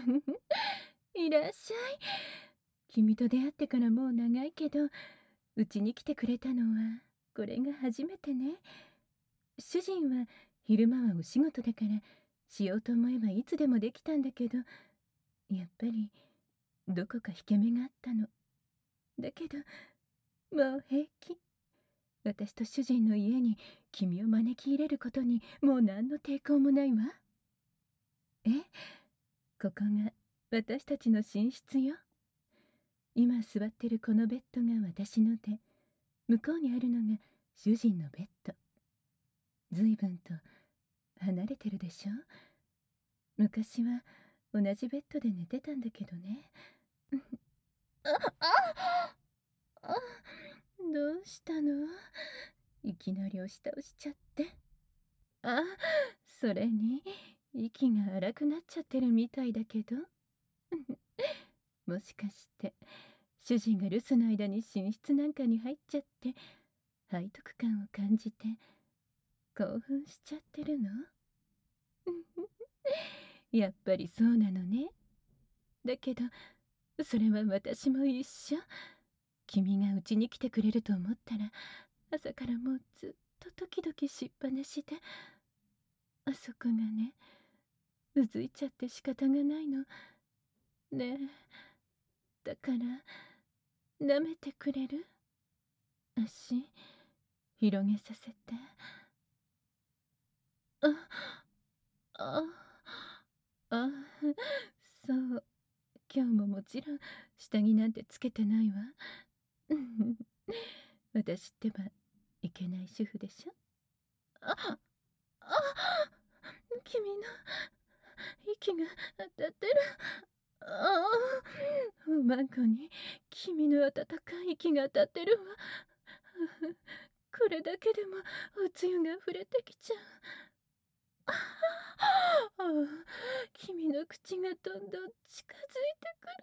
いらっしゃい。君と出会ってからもう長いけど、うちに来てくれたのはこれが初めてね。主人は昼間はお仕事だからしようと思えばいつでもできたんだけど、やっぱりどこか引け目があったの。だけどもう平気。私と主人の家に君を招き入れることにもう何の抵抗もないわ。え、ここが私たちの寝室よ。今座ってるこのベッドが私ので、向こうにあるのが主人のベッド。ずいぶんと離れてるでしょ。昔は同じベッドで寝てたんだけどね。あ、どうしたの？いきなり押し倒しちゃって。あ、それに息が荒くなっちゃってるみたいだけど。もしかして主人が留守の間に寝室なんかに入っちゃって背徳感を感じて興奮しちゃってるの？やっぱりそうなのね。だけどそれは私も一緒。君がうちに来てくれると思ったら朝からもうずっとドキドキしっぱなしで、あそこがね、うずいちゃって仕方がないの。ねえ、だから舐めてくれる？足広げさせて。あ、あ、あ、そう。今日ももちろん下着なんてつけてないわ。私ってばいけない主婦でしょ。あ、あ、君の息が当たってる。ああ、おまんこに君の温かい息が当たってるわ。これだけでもおつゆが溢れてきちゃう。ああ、君の口がどんどん近づいてくる。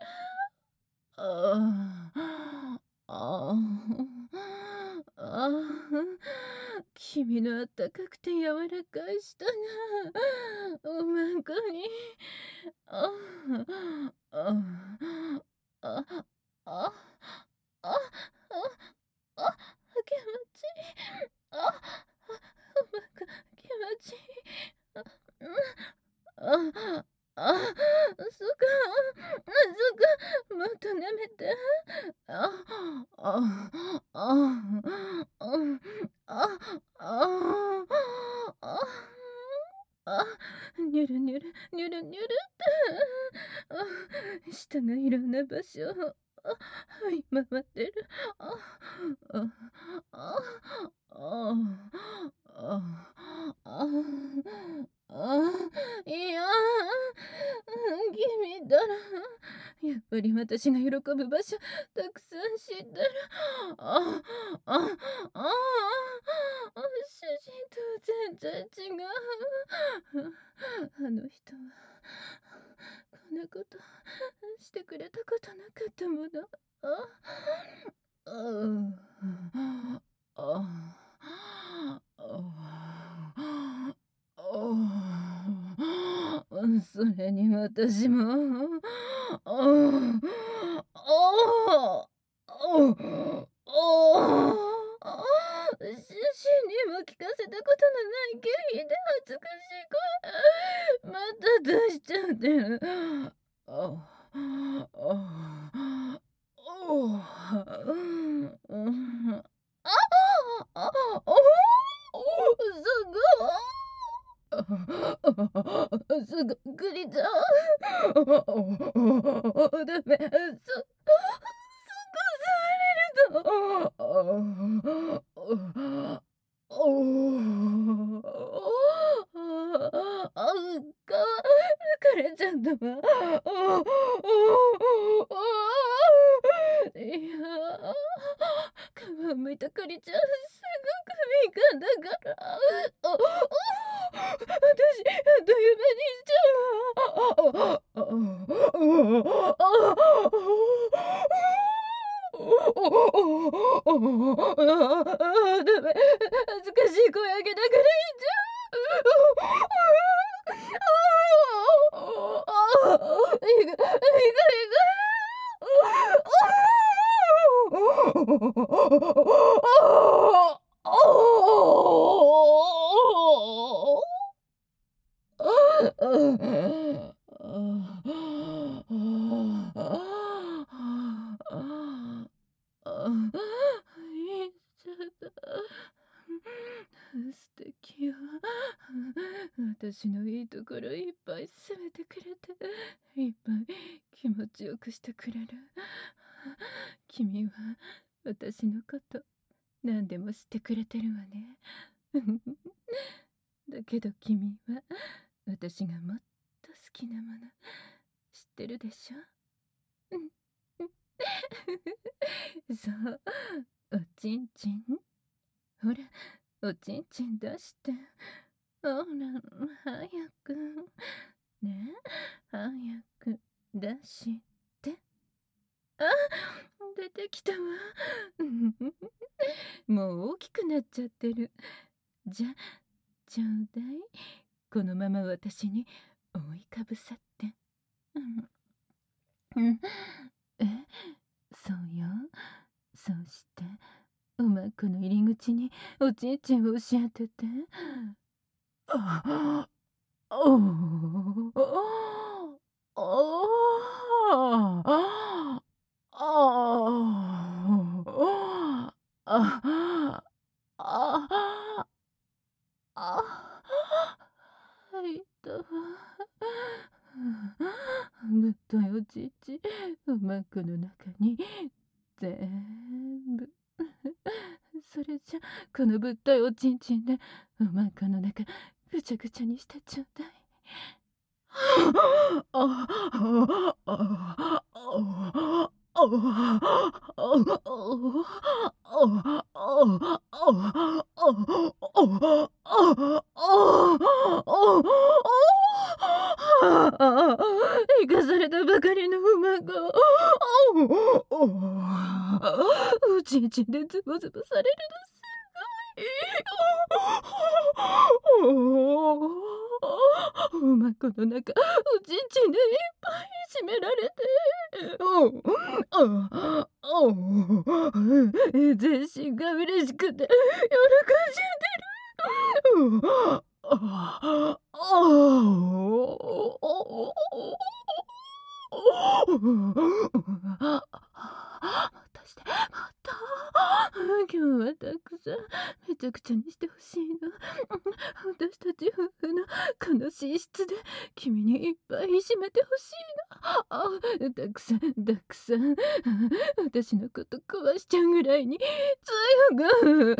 ああ、ああ、ああ、君のあったかくて柔らかい舌がおまんこに。ああ、ああ、ああ、ああ、気持ちいい。あ、おまんこ気持ちいい。あ、うん。あ、あ、そっか、そっか、もっと舐めて。あ、あ、あ、あ、あ、あ、あ、にゅるにゅる、にゅるにゅるって。あ、舌がいろんな場所を、はい回ってる。あ、あ、あ、あ、あ、あ、あ、いや、君だら、やっぱり私が喜ぶ場所たくさん知ってる。あ、あ、あ、主人と全然違う。あの人はこんなことしてくれたことなかったもの。あ、あ、あ、あ、それに私も、ああ、ああ、主人にも聞かせたことのない下品で恥ずかしい声、また出しちゃってる。ああ、おあ、うん、ああ、おお、すごい。すごくりだ。ダメ、こされると。あ、疲れちゃったわ。いや、皮むいた栗ちゃん、すごく敏感だから。私、あっという間にしちゃうわ。ダメ。恥ずかしい声上げながら言っちゃう。 行く行くいっちゃった。素敵よ。私のいいところいっぱい責めてくれて、いっぱい気持ちよくしてくれる。君は私のこと何でもしてくれてるわね。だけど君は私がもっと好きなもの知ってるでしょ？そう、おちんちん。ほら、おちんちん出して。ほら、早く。ねえ、早く出して。あ、出てきたわ。もう大きくなっちゃってる。じゃ、ちょうだい。このまま私に覆いかぶさって。うん。え、そうよ。そうして、うまくの入り口におちんちんを押し当てて。ああ、おお、ああ、ああ、ああ、入ったわ。ぶっといおちんちん、うまくの中に全部。それじゃ、このぶっといおちんちんで、うまくの中、ぐちゃぐちゃにしてちょうだい。生かされたばかりの馬が、おちんちんでズボズボされるのすごい。馬この中、おちんちんでいっぱい締められて、全身が嬉しくて喜んじゃってる。またして、また。今日はたくさんめちゃくちゃにしてほしいの。私たち夫婦の悲しい質で君にいっぱいいじめてほしいの。たくさんたくさん。私のこと壊しちゃうぐらいに強く。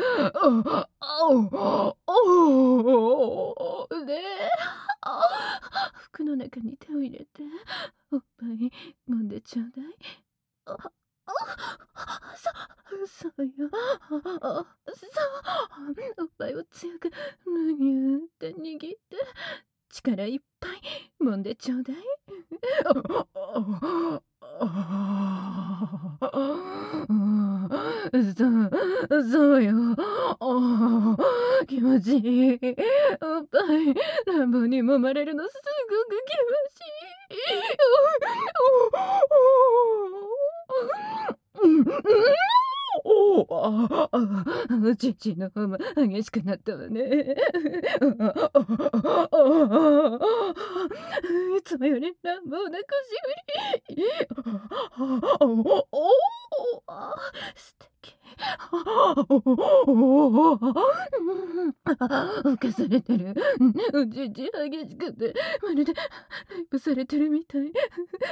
ねえ。服の中に手を入れて、おっぱい揉んでちょうだい。あ、そうよ。そう。おっぱいを強くむぎゅーって握って、力いっぱい揉んでちょうだい。そうよ。気持ちいい。おっぱい乱暴に揉まれるのすごく気持ちいい。ちちの方も激しくなったわね。いつもより乱暴な腰振り。素敵。犯されてる。おちち激しくて、まるでライプされてるみたい。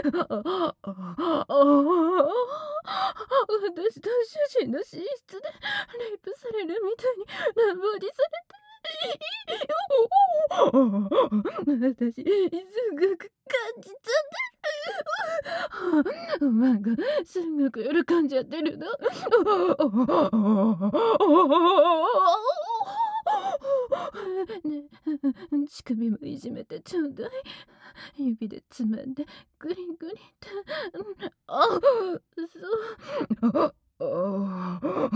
私と主人の寝室でレイプされるみたいに乱暴にされて。私、すごく感じちゃってる。なんか、すごく喜んじゃってるの。ね、乳首もいじめてちょうだい。指でつまんでグリグリと。そう。 ああ。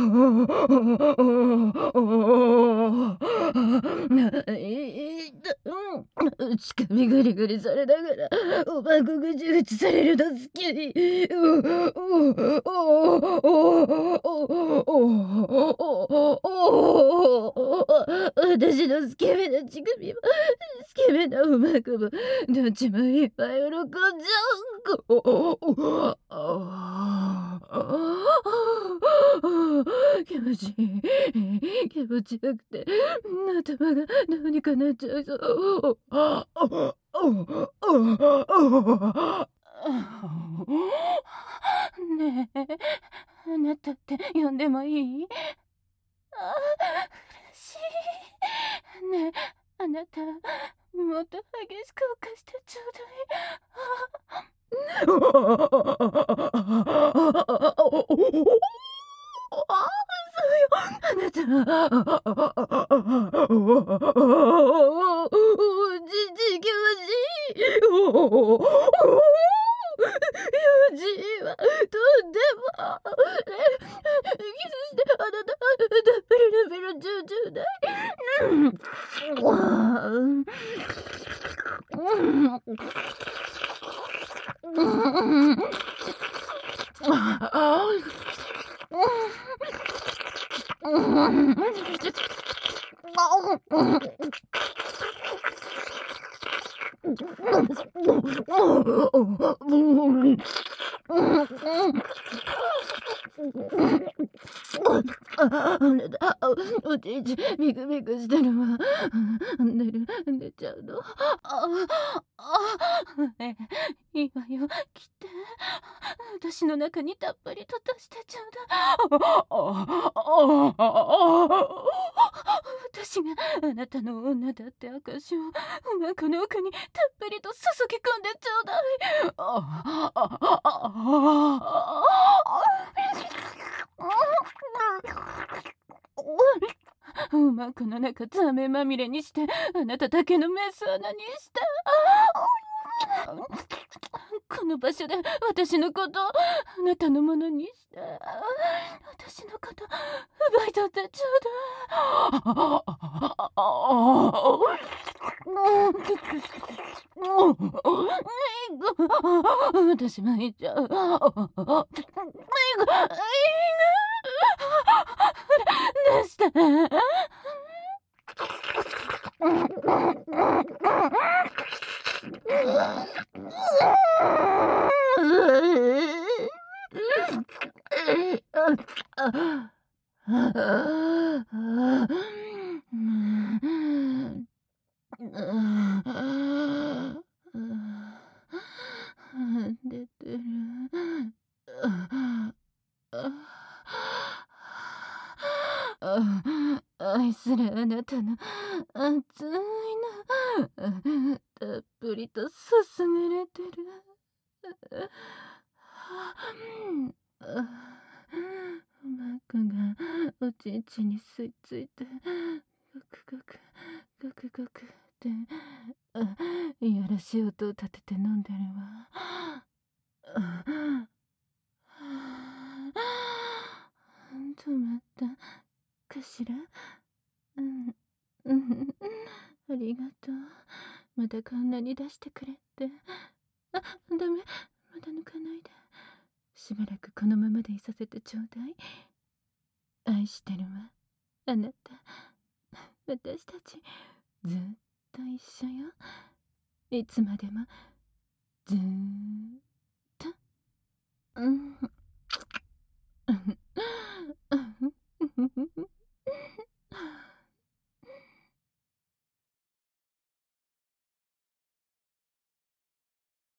近みぐりぐりされながら、おまこぐちぐちされるの好きに。私のスケベな乳首も、スケベなおまこも、どっちもいっぱい喜んじゃう。気持ちいい。気持ちよくて、頭がどうにかなっちゃいそう。ねえ、あなたって呼んでもいい？あ嬉しい。ねえ、あなた、もっと激しく犯してちょうだい。あなた、教師はとんでも、キスしてあなた、たっぷりなベロチューチューだい。おちんちビクビクしてるわ。寝ちゃうの。ねえ、いいわよ、来て。私の中にたっぷりと足してちょうだい。私があなたの女だって証を、おまこの奥にたっぷりと注ぎ込んでちょうだい。おまこの中ザメまみれにして、あなただけのメス穴にして。この場所で私のことをあなたのものにして、私のこと奪い取ってちょうだい。私も行っちゃう。出して。出てる。愛するあなたの熱いの、たっぷりと注がれてる。マックがおちんちんに吸い付いて、ゴクゴク、ゴクゴクって、いやらしい音を立てて飲んでるわ。止まったかしら。うん、うん、ありがとう。またこんなに出してくれって。ダメ、まだ抜かないで。しばらくこのままでいさせてちょうだい。愛してるわ、あなた。私たち、ずっと一緒よ。いつまでも、ずーっ